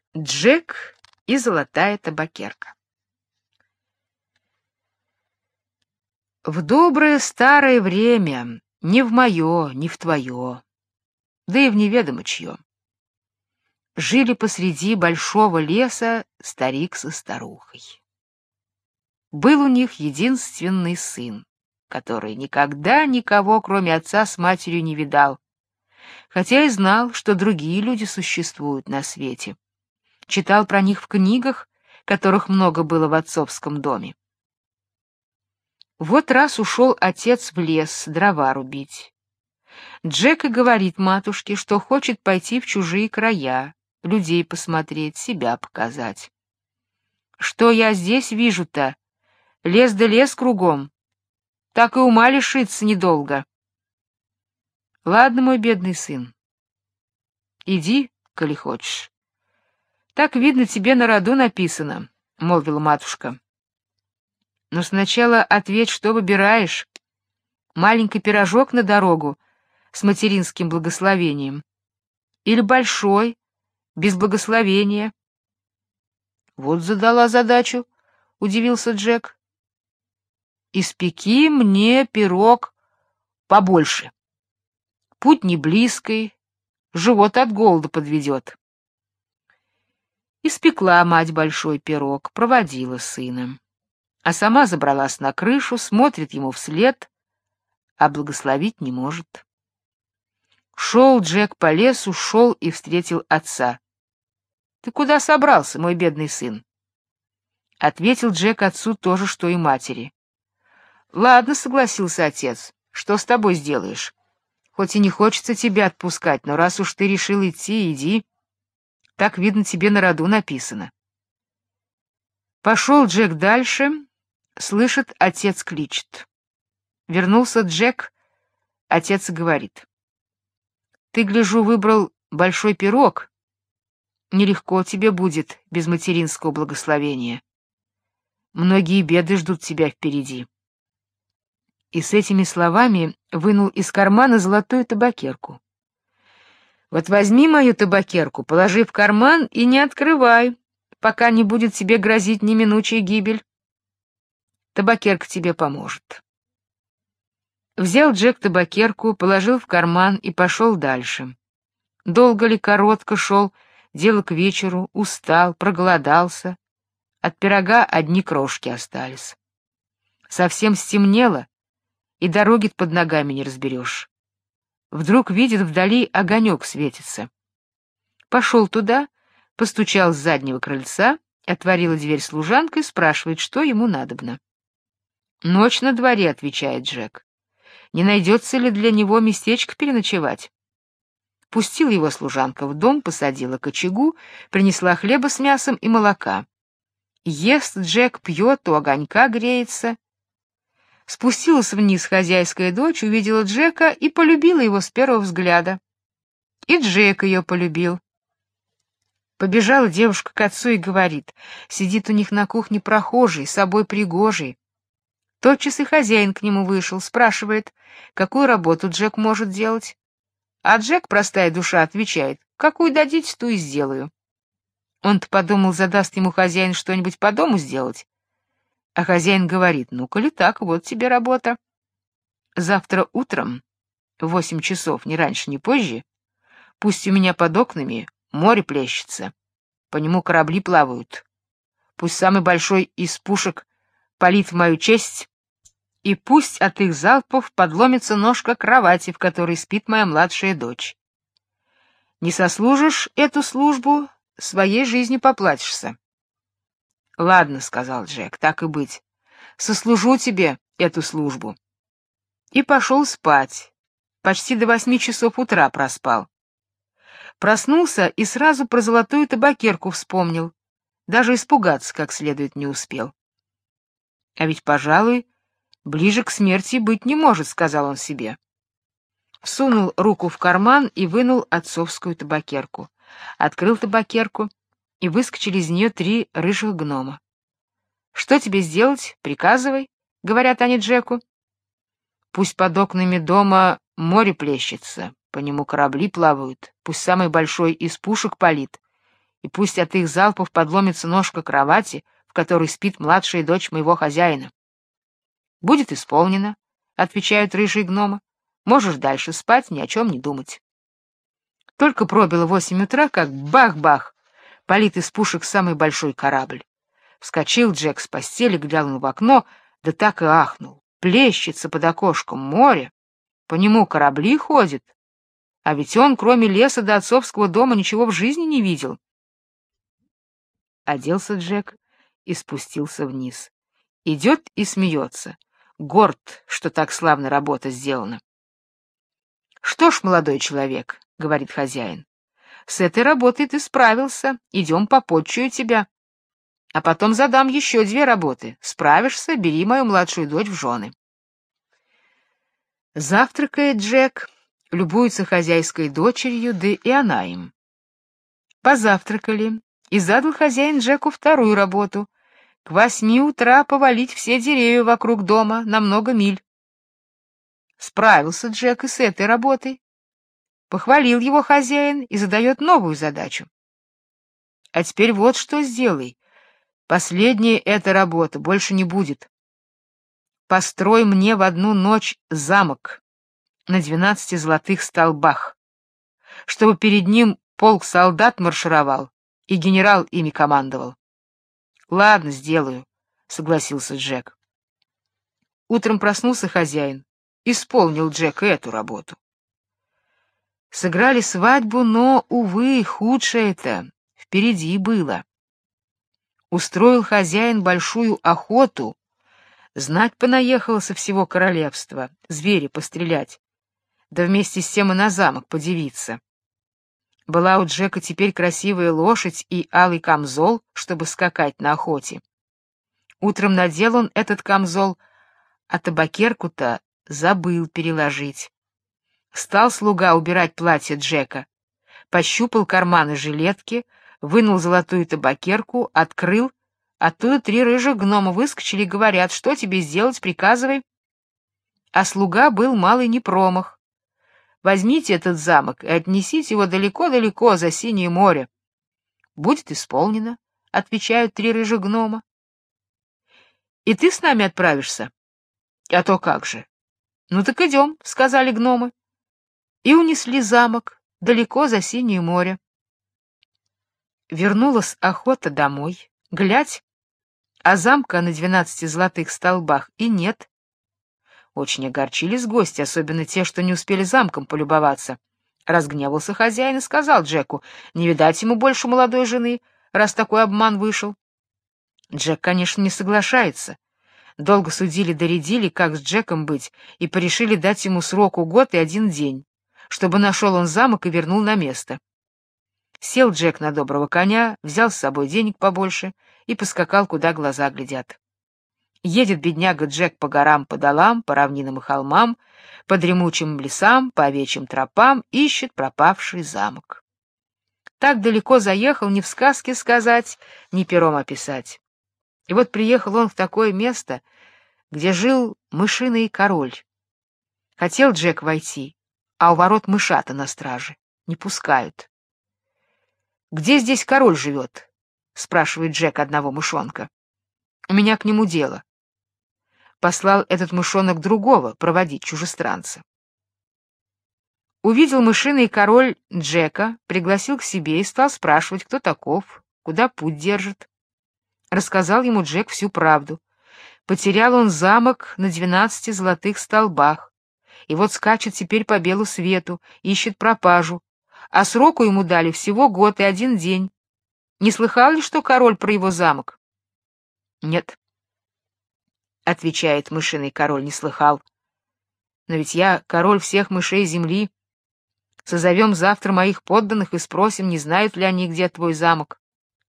Джек и золотая табакерка. В доброе старое время, не в мое, не в твое, да и в неведомо чье, жили посреди большого леса старик со старухой. Был у них единственный сын, который никогда никого, кроме отца с матерью, не видал, хотя и знал, что другие люди существуют на свете. Читал про них в книгах, которых много было в отцовском доме. Вот раз ушел отец в лес дрова рубить. Джек и говорит матушке, что хочет пойти в чужие края, людей посмотреть, себя показать. Что я здесь вижу-то? Лес да лес кругом. Так и ума лишиться недолго. Ладно, мой бедный сын, иди, коли хочешь. Так, видно, тебе на роду написано, — молвила матушка. Но сначала ответь, что выбираешь. Маленький пирожок на дорогу с материнским благословением или большой, без благословения? Вот задала задачу, — удивился Джек. Испеки мне пирог побольше. Путь не близкий, живот от голода подведет. Испекла мать большой пирог, проводила сына, а сама забралась на крышу, смотрит ему вслед, а благословить не может. Шел Джек по лесу, шел и встретил отца. — Ты куда собрался, мой бедный сын? Ответил Джек отцу то же, что и матери. — Ладно, — согласился отец, — что с тобой сделаешь? Хоть и не хочется тебя отпускать, но раз уж ты решил идти, иди. Так, видно, тебе на роду написано. Пошел Джек дальше, слышит, отец кличет. Вернулся Джек, отец говорит. Ты, гляжу, выбрал большой пирог. Нелегко тебе будет без материнского благословения. Многие беды ждут тебя впереди. И с этими словами вынул из кармана золотую табакерку. Вот возьми мою табакерку, положи в карман и не открывай, пока не будет тебе грозить неминучая гибель. Табакерка тебе поможет. Взял Джек табакерку, положил в карман и пошел дальше. Долго ли, коротко шел, дело к вечеру, устал, проголодался. От пирога одни крошки остались. Совсем стемнело, и дороги под ногами не разберешь. Вдруг видит, вдали огонек светится. Пошел туда, постучал с заднего крыльца, отворила дверь служанка и спрашивает, что ему надобно. «Ночь на дворе», — отвечает Джек. «Не найдется ли для него местечко переночевать?» Пустила его служанка в дом, посадила к очагу, принесла хлеба с мясом и молока. Ест Джек, пьет, у огонька греется. Спустилась вниз хозяйская дочь, увидела Джека и полюбила его с первого взгляда. И Джек ее полюбил. Побежала девушка к отцу и говорит, сидит у них на кухне прохожий, собой пригожий. Тотчас и хозяин к нему вышел, спрашивает, какую работу Джек может делать. А Джек, простая душа, отвечает, какую дадите, ту и сделаю. Он-то подумал, задаст ему хозяин что-нибудь по дому сделать. А хозяин говорит, ну, коли так, вот тебе работа. Завтра утром, в 8 часов, ни раньше, ни позже, пусть у меня под окнами море плещется, по нему корабли плавают. Пусть самый большой из пушек палит в мою честь, и пусть от их залпов подломится ножка кровати, в которой спит моя младшая дочь. Не сослужишь эту службу, своей жизнью поплатишься. — Ладно, — сказал Джек, — так и быть. Сослужу тебе эту службу. И пошел спать. Почти до 8 часов утра проспал. Проснулся и сразу про золотую табакерку вспомнил. Даже испугаться как следует не успел. — А ведь, пожалуй, ближе к смерти быть не может, — сказал он себе. Всунул руку в карман и вынул отцовскую табакерку. Открыл табакерку, и выскочили из нее 3 рыжих гнома. — Что тебе сделать? Приказывай, — говорят они Джеку. — Пусть под окнами дома море плещется, по нему корабли плавают, пусть самый большой из пушек палит, и пусть от их залпов подломится ножка кровати, в которой спит младшая дочь моего хозяина. Будет исполнено, отвечают рыжие гномы. Можешь дальше спать, ни о чем не думать. Только пробило 8 утра, как бах-бах, палит из пушек самый большой корабль. Вскочил Джек с постели, глянул в окно, да так и ахнул. Плещется под окошком море, по нему корабли ходят, а ведь он, кроме леса до отцовского дома, ничего в жизни не видел. Оделся Джек и спустился вниз. Идет и смеется, горд, что так славно работа сделана. — Что ж, молодой человек, — говорит хозяин, — с этой работой ты справился, идем попотчую тебя. А потом задам еще 2 работы. Справишься, бери мою младшую дочь в жены. Завтракает Джек, любуется хозяйской дочерью, да и она им. Позавтракали, и задал хозяин Джеку 2-ю работу — к 8 утра повалить все деревья вокруг дома на много миль. Справился Джек и с этой работой. Похвалил его хозяин и задает новую задачу. А теперь вот что сделай. Последняя эта работа, больше не будет. Построй мне в одну ночь замок на 12 золотых столбах, чтобы перед ним полк солдат маршировал и генерал ими командовал. — Ладно, сделаю, — согласился Джек. Утром проснулся хозяин, исполнил Джек эту работу. Сыграли свадьбу, но, увы, худшее-то впереди было. Устроил хозяин большую охоту, знать понаехало со всего королевства, зверя пострелять, да вместе с тем и на замок подивиться. Была у Джека теперь красивая лошадь и алый камзол, чтобы скакать на охоте. Утром надел он этот камзол, а табакерку-то забыл переложить. Стал слуга убирать платье Джека, пощупал карманы жилетки, вынул золотую табакерку, открыл, оттуда 3 рыжих гнома выскочили и говорят: что тебе сделать, приказывай. А слуга был малый не промах. Возьмите этот замок и отнесите его далеко-далеко за синее море. Будет исполнено, — отвечают 3 рыжих гнома. И ты с нами отправишься? А то как же. Ну так идем, — сказали гномы. И унесли замок далеко за синее море. Вернулась охота домой, глядь, а замка на 12 золотых столбах и нет. Очень огорчились гости, особенно те, что не успели замком полюбоваться. Разгневался хозяин и сказал Джеку: не видать ему больше молодой жены, раз такой обман вышел. Джек, конечно, не соглашается. Долго судили-доредили, как с Джеком быть, и порешили дать ему сроку год и 1 день, чтобы нашел он замок и вернул на место. Сел Джек на доброго коня, взял с собой денег побольше и поскакал, куда глаза глядят. Едет бедняга Джек по горам, по долам, по равнинам и холмам, по дремучим лесам, по овечьим тропам, ищет пропавший замок. Так далеко заехал, ни в сказке сказать, ни пером описать. И вот приехал он в такое место, где жил мышиный король. Хотел Джек войти, а у ворот мышата на страже. Не пускают. «Где здесь король живет?» — спрашивает Джек одного мышонка. «У меня к нему дело». Послал этот мышонок другого проводить чужестранца. Увидел мышиный король Джека, пригласил к себе и стал спрашивать, кто таков, куда путь держит. Рассказал ему Джек всю правду. Потерял он замок на 12 золотых столбах, и вот скачет теперь по белу свету, ищет пропажу, а сроку ему дали всего год и 1 день. Не слыхал ли, что король про его замок? — Нет, — отвечает мышиный король, — не слыхал. Но ведь я король всех мышей земли. Созовем завтра моих подданных и спросим, не знают ли они, где твой замок.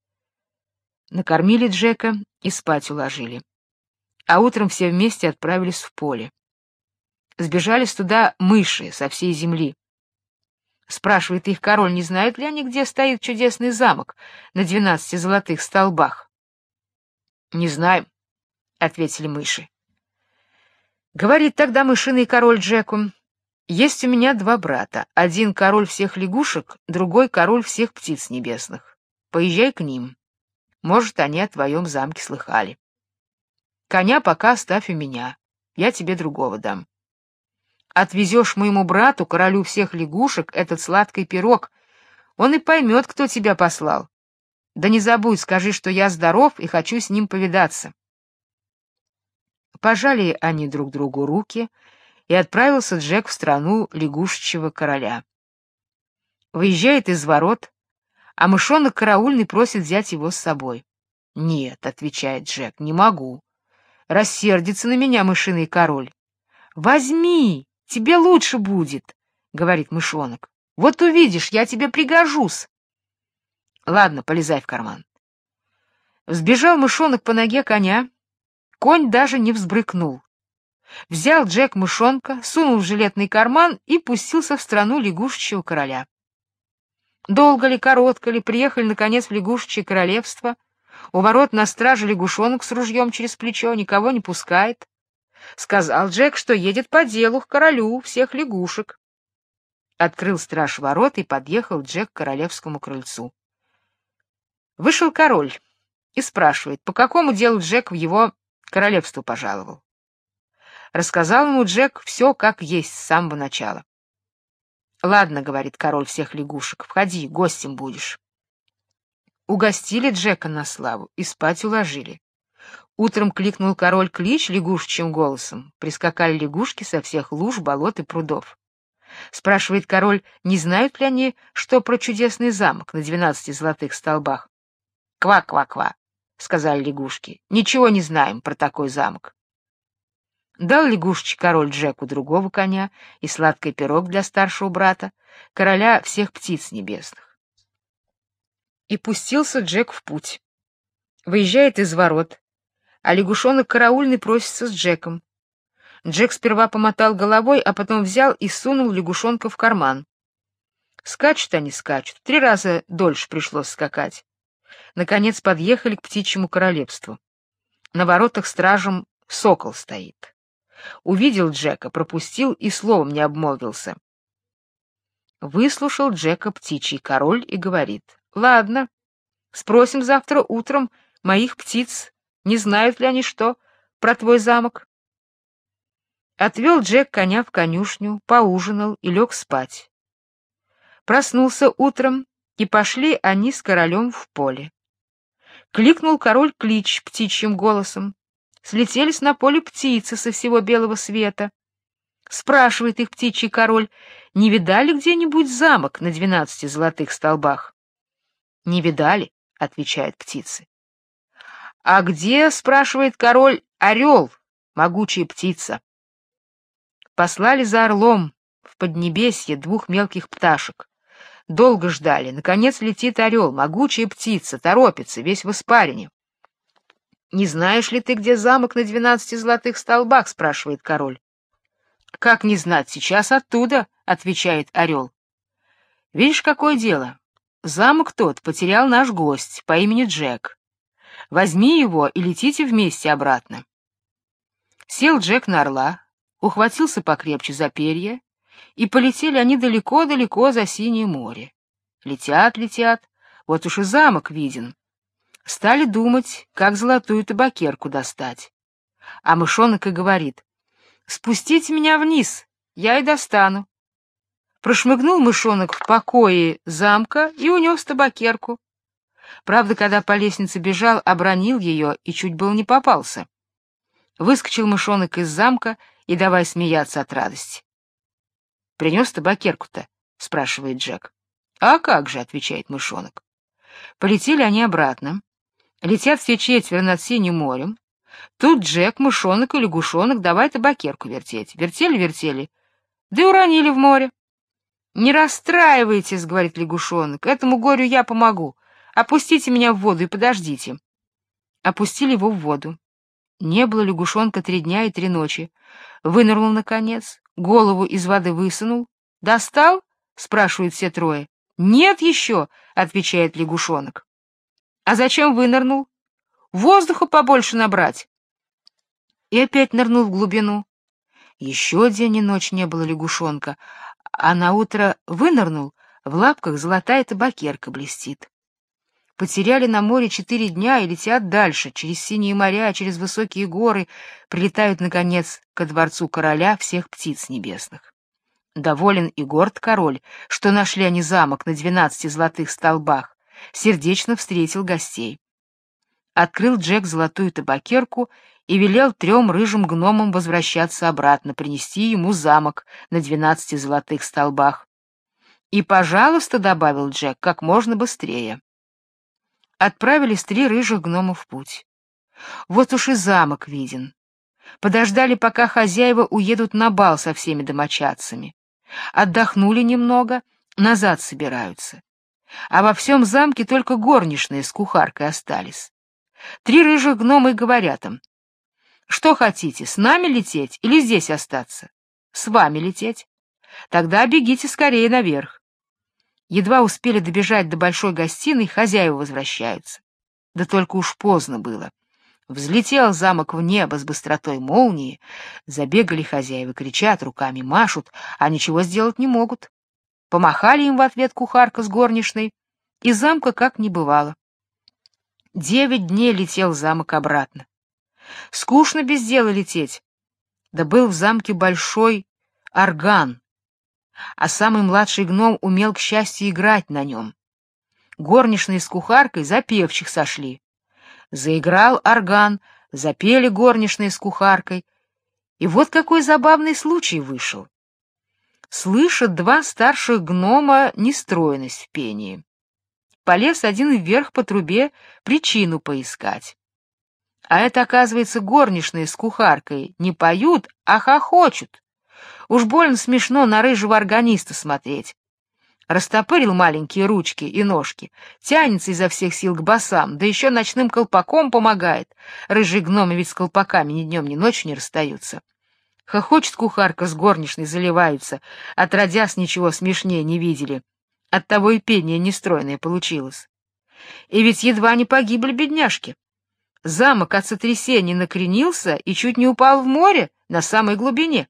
Накормили Джека и спать уложили. А утром все вместе отправились в поле. Сбежались туда мыши со всей земли. Спрашивает их король, не знают ли они, где стоит чудесный замок на 12 золотых столбах. — Не знаем, — ответили мыши. Говорит тогда мышиный король Джеку: есть у меня 2 брата, один король всех лягушек, другой король всех птиц небесных. поезжай к ним. Может, они о твоем замке слыхали. Коня пока оставь у меня, я тебе другого дам. Отвезешь моему брату, королю всех лягушек, этот сладкий пирог, он и поймет, кто тебя послал. Да не забудь, скажи, что я здоров и хочу с ним повидаться. Пожали они друг другу руки, и отправился Джек в страну лягушечьего короля. Выезжает из ворот, а мышонок караульный просит взять его с собой. «Нет», — отвечает Джек, — «не могу. Рассердится на меня мышиный король». «Возьми, тебе лучше будет», — говорит мышонок. «Вот увидишь, я тебе пригожусь». «Ладно, полезай в карман». Взбежал мышонок по ноге коня, конь даже не взбрыкнул. Взял Джек мышонка, сунул в жилетный карман и пустился в страну лягушечьего короля. Долго ли, коротко ли, приехали, наконец, в лягушечье королевство. У ворот на страже лягушонок с ружьем через плечо, никого не пускает. Сказал Джек, что едет по делу к королю всех лягушек. Открыл страж ворот, и подъехал Джек к королевскому крыльцу. Вышел король и спрашивает, по какому делу Джек в его королевство пожаловал. Рассказал ему Джек все как есть с самого начала. «Ладно, — говорит король всех лягушек, — входи, гостем будешь». Угостили Джека на славу и спать уложили. Утром кликнул король клич лягушечьим голосом. Прискакали лягушки со всех луж, болот и прудов. Спрашивает король, не знают ли они, что про чудесный замок на 12 золотых столбах. «Ква-ква-ква», — сказали лягушки, — «ничего не знаем про такой замок». Дал лягушечий король Джеку другого коня и сладкий пирог для старшего брата, короля всех птиц небесных. И пустился Джек в путь. Выезжает из ворот, а лягушонок караульный просится с Джеком. Джек сперва помотал головой, а потом взял и сунул лягушонка в карман. Скачут они, скачут, 3 раза дольше пришлось скакать. Наконец подъехали к птичьему королевству. На воротах стражем сокол стоит. Увидел Джека, пропустил и словом не обмолвился. Выслушал Джека птичий король и говорит: «Ладно, спросим завтра утром моих птиц, не знают ли они что про твой замок». Отвел Джек коня в конюшню, поужинал и лег спать. Проснулся утром, и пошли они с королем в поле. Кликнул король клич птичьим голосом. Слетелись на поле птицы со всего белого света. Спрашивает их птичий король, не видали где-нибудь замок на 12 золотых столбах? «Не видали», — отвечают птицы. «А где, — спрашивает король, — орел, могучая птица?» Послали за орлом в поднебесье 2 мелких пташек. Долго ждали. Наконец летит орел, могучая птица, торопится, весь в испарине. «Не знаешь ли ты, где замок на 12 золотых столбах?» — спрашивает король. «Как не знать, сейчас оттуда», — отвечает орел. «Видишь, какое дело? Замок тот потерял наш гость по имени Джек. Возьми его и летите вместе обратно». Сел Джек на орла, ухватился покрепче за перья, и полетели они далеко-далеко за синее море. Летят, летят, вот уж и замок виден. Стали думать, как золотую табакерку достать. А мышонок и говорит: «Спустите меня вниз, я и достану». Прошмыгнул мышонок в покое замка и унес табакерку. Правда, когда по лестнице бежал, обронил ее и чуть было не попался. Выскочил мышонок из замка и давай смеяться от радости. «Принес табакерку-то?» — спрашивает Джек. «А как же», — отвечает мышонок. Полетели они обратно. Летят все 4 над синим морем. Тут Джек, мышонок и лягушонок давай табакерку вертеть. Вертели, да и уронили в море. «Не расстраивайтесь, — говорит лягушонок, — этому горю я помогу. Опустите меня в воду и подождите». Опустили его в воду. Не было лягушонка 3 дня и 3 ночи. Вынырнул, наконец, голову из воды высунул. «Достал?» — спрашивают все 3. «Нет еще, — отвечает лягушонок». «А зачем вынырнул?» «Воздуха побольше набрать». И опять нырнул в глубину. Еще день и ночь не было лягушонка, а наутро вынырнул, в лапках золотая табакерка блестит. Потеряли на море 4 дня и летят дальше, через синие моря, через высокие горы, прилетают, наконец, ко дворцу короля всех птиц небесных. Доволен и горд король, что нашли они замок на 12 золотых столбах, сердечно встретил гостей. Открыл Джек золотую табакерку и велел 3 рыжим гномам возвращаться обратно, принести ему замок на 12 золотых столбах. «И, пожалуйста, — добавил Джек, — как можно быстрее». Отправились 3 рыжих гнома в путь. Вот уж и замок виден. Подождали, пока хозяева уедут на бал со всеми домочадцами. Отдохнули немного, назад собираются. А во всем замке только горничные с кухаркой остались. 3 рыжих гнома и говорят им: «Что хотите, с нами лететь или здесь остаться?» «С вами лететь». «Тогда бегите скорее наверх». Едва успели добежать до большой гостиной, хозяева возвращаются. Да только уж поздно было. Взлетел замок в небо с быстротой молнии, забегали хозяева, кричат, руками машут, а ничего сделать не могут. Помахали им в ответ кухарка с горничной, и замка как не бывало. 9 дней летел замок обратно. Скучно без дела лететь. Да был в замке большой орган, а самый младший гном умел, к счастью, играть на нем. Горничные с кухаркой за певчих сошли. Заиграл орган, запели горничные с кухаркой. И вот какой забавный случай вышел. Слышат 2 старших гнома нестройность в пении. Полез один вверх по трубе причину поискать. А это, оказывается, горничные с кухаркой не поют, а хохочут. Уж больно смешно на рыжего органиста смотреть. Растопырил маленькие ручки и ножки, тянется изо всех сил к басам, да еще ночным колпаком помогает. Рыжие гномы ведь с колпаками ни днем, ни ночью не расстаются. Хохочет кухарка с горничной, заливаются, отродясь ничего смешнее не видели. Оттого и пение нестройное получилось. И ведь едва не погибли бедняжки. Замок от сотрясения накренился и чуть не упал в море на самой глубине.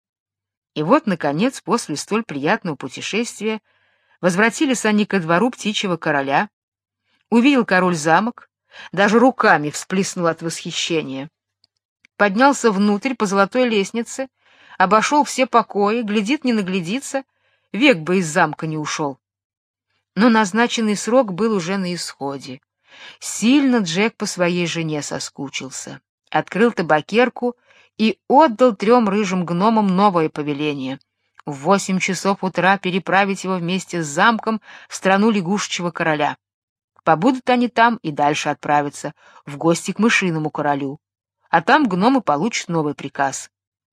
И вот, наконец, после столь приятного путешествия возвратились они ко двору птичьего короля. Увидел король замок, даже руками всплеснул от восхищения. Поднялся внутрь по золотой лестнице, обошел все покои, глядит, не наглядится, век бы из замка не ушел. Но назначенный срок был уже на исходе. Сильно Джек по своей жене соскучился. Открыл табакерку и отдал 3 рыжим гномам новое повеление — в 8 часов утра переправить его вместе с замком в страну лягушечьего короля. Побудут они там и дальше отправятся в гости к мышиному королю, а там гномы получат новый приказ.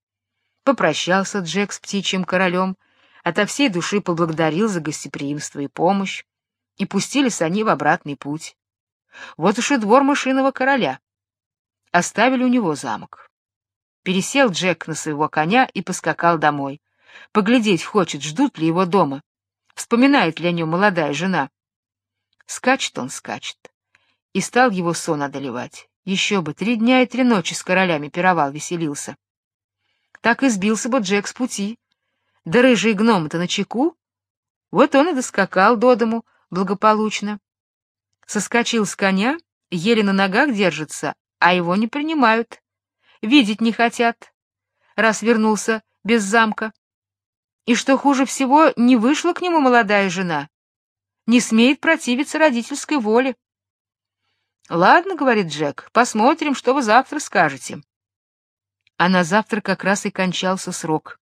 Попрощался Джек с птичьим королем, ото всей души поблагодарил за гостеприимство и помощь, и пустились они в обратный путь. Вот уж и двор мышиного короля. Оставили у него замок. Пересел Джек на своего коня и поскакал домой. Поглядеть хочет, ждут ли его дома, вспоминает ли о нем молодая жена. Скачет он, скачет, и стал его сон одолевать. Еще бы, 3 дня и 3 ночи с королями пировал, веселился. Так и сбился бы Джек с пути. Да рыжие гномы-то начеку. Вот он и доскакал до дому благополучно. Соскочил с коня, еле на ногах держится, а его не принимают. Видеть не хотят, раз вернулся без замка. И что хуже всего, не вышла к нему молодая жена. Не смеет противиться родительской воле. «Ладно, — говорит Джек, — посмотрим, что вы завтра скажете». А на завтра как раз и кончался срок.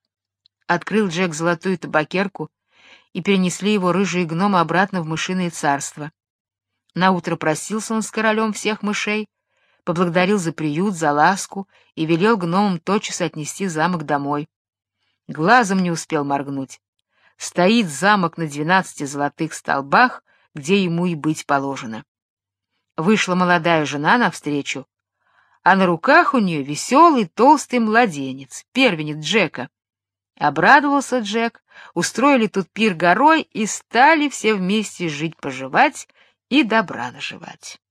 Открыл Джек золотую табакерку, и перенесли его рыжие гномы обратно в мышиное царство. Наутро простился он с королем всех мышей, поблагодарил за приют, за ласку и велел гномам тотчас отнести замок домой. Глазом не успел моргнуть. Стоит замок на 12 золотых столбах, где ему и быть положено. Вышла молодая жена навстречу, а на руках у нее веселый толстый младенец, первенец Джека. Обрадовался Джек, устроили тут пир горой и стали все вместе жить-поживать и добра наживать.